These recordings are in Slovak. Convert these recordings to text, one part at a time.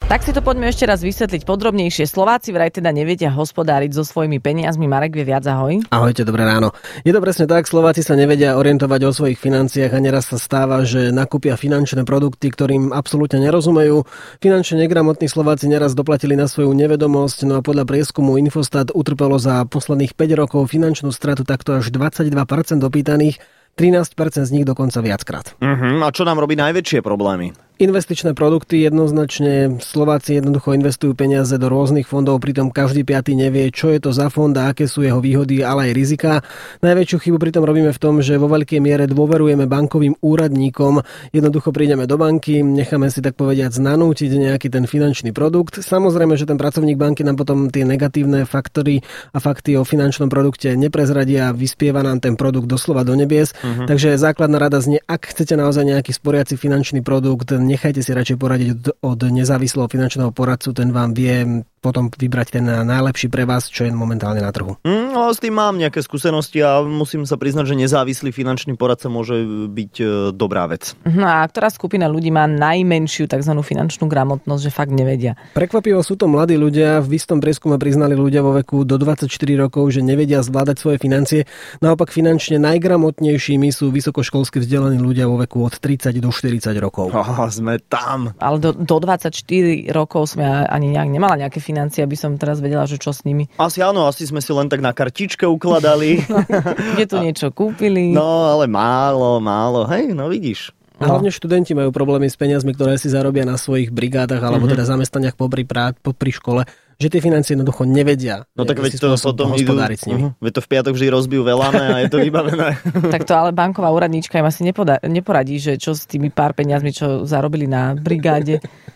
Tak si to poďme ešte raz vysvetliť podrobnejšie. Slováci vraj teda nevedia hospodáriť so svojimi peniazmi. Marek vie viac, ahoj. Ahojte, dobré ráno. Je to presne tak, Slováci sa nevedia orientovať o svojich financiách a neraz sa stáva, že nakúpia finančné produkty, ktorým absolútne nerozumejú. Finančne negramotní Slováci neraz doplatili na svoju nevedomosť, no a podľa prieskumu Infostat utrpelo za posledných 5 rokov finančnú stratu takto až 22% opýtaných, 13% z nich dokonca viackrát. A čo nám robí najväčšie problémy? Investičné produkty jednoznačne. Slováci jednoducho investujú peniaze do rôznych fondov, pritom každý piaty nevie, čo je to za fond a aké sú jeho výhody, ale aj rizika. Najväčšiu chybu pritom robíme v tom, že vo veľkej miere dôverujeme bankovým úradníkom. Jednoducho prídeme do banky, necháme si tak povediac nanútiť nejaký ten finančný produkt. Samozrejme, že ten pracovník banky nám potom tie negatívne faktory a fakty o finančnom produkte neprezradia a vyspieva nám ten produkt doslova do nebies. Takže základná rada znie, ak chcete naozaj nejaký sporiaci finančný produkt, nechajte si radšej poradiť od nezávislého finančného poradcu, ten vám vie potom vybrať ten najlepší pre vás, čo je momentálne na trhu. No, s tým mám nejaké skúsenosti a musím sa priznať, že nezávislý finančný poradca môže byť dobrá vec. No a ktorá skupina ľudí má najmenšiu tzv. Finančnú gramotnosť, že fakt nevedia? Prekvapivo sú to mladí ľudia. V istom prieskume priznali ľudia vo veku do 24 rokov, že nevedia zvládať svoje financie. Naopak finančne najgramotnejšími sú vysokoškolsky vzdelaní ľudia vo veku od 30 do 40 rokov. Sme tam. Ale do 24 rokov sme ani nemala nejaké financie, aby som teraz vedela, že čo s nimi. Asi áno, asi sme si len tak na kartičke ukladali. Kde tu niečo kúpili. No, ale málo. Hej, no vidíš. Hlavne študenti majú problémy s peniazmi, ktoré si zarobia na svojich brigádach alebo teda zamestnaniach popri škole, že tie financie jednoducho nevedia. No tak veď to potom hospodáriť s nimi. Veď to v piatok vždy rozbijú veľané a je to vybavené. Tak to ale banková úradníčka im asi neporadí, že čo s tými pár peniazmi, čo zarobili na brigáde.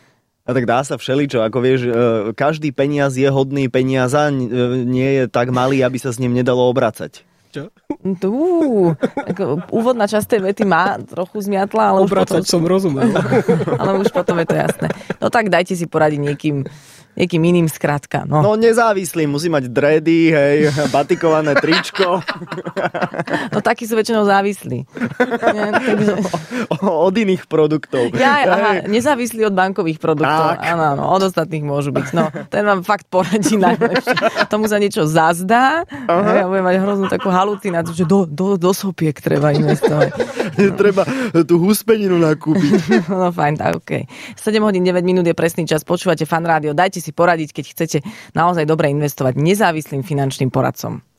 A tak dá sa všeličo, ako vieš, každý peniaz je hodný peniaza, nie je tak malý, aby sa s ním nedalo obracať. Čo? Úvodná časť tej vety má trochu zmiatla, ale obracať už potom... som rozumel. Ale už potom je to jasné. No tak dajte si poradiť niekým iným skrátka. No nezávislý, musí mať dready, hej, batikované tričko. No takí sú väčšinou závislí. Takže... Od iných produktov. Nezávislí od bankových produktov. Áno, od ostatných môžu byť. No, ten vám fakt poradí najlepšie. Tomu sa niečo zazdá. Ja budem mať hroznú takú halucináciu, že do sopiek treba investovať. Treba tú huspeninu nakúpiť. No fajn, tak okej. 7 hodín 9 minút je presný čas. Počúvate Fan Rádio. Dajte si poradiť, keď chcete naozaj dobre investovať nezávislým finančným poradcom.